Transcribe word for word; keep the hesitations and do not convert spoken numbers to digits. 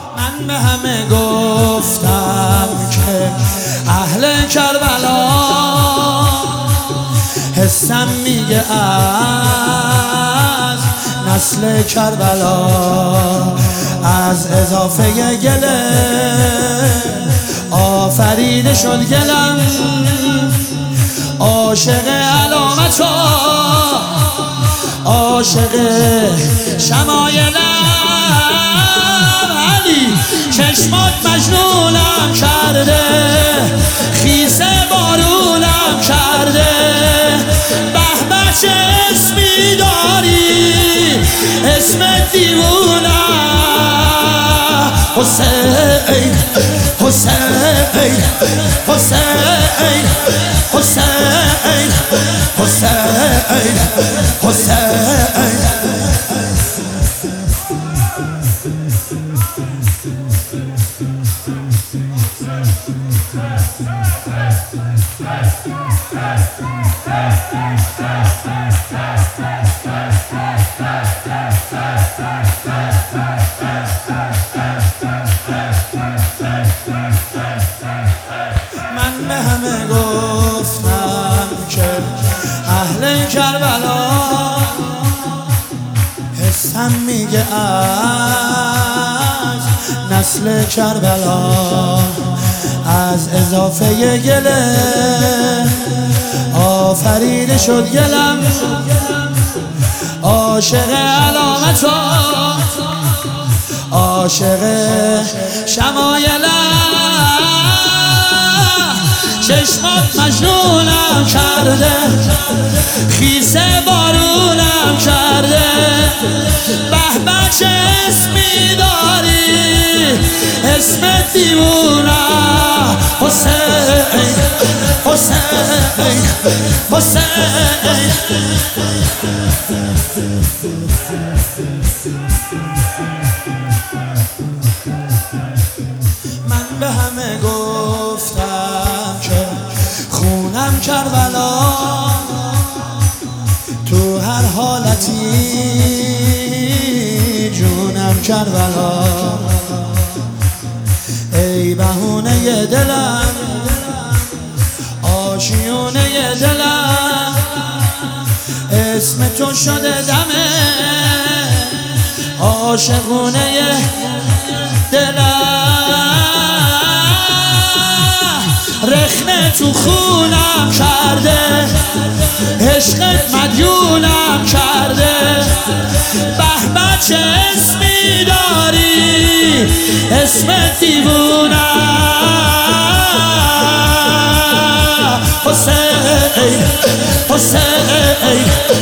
من به همه گفتم که اهل کربلا حسم میگه از نسل کربلا، از اضافه گله آفریده شد گلم، عاشق علامت و عاشق شمایلم. علی چشمات مجنونم کرده، خیسه بارونم کرده، به به چه اسمی داری، اسم دیوونه. حسین حسین حسین حسین حسین حسین. من به همه گفتم که اهل کربلا حسم میگه از نسل کربلا، از اضافه گله آفریده شد گلم، عاشق علامت و عاشق شمایلم. چشمات مجنونم کرده، خیسه بارونم کرده، به به چه اسمی داری، اسم دیوونه. حسین حسین حسین. من به همه گفتم که خونم کربلا، تو هر حالتی جونم کربلا. ای بهونه دلم، آشیونه دلم، اسم تو شده دمه عاشقونه دلم. رخنه تو خونم کرده، عشقت مدیونم کرده، به به چه اسمی داری، اسم دیوونه. حسین حسین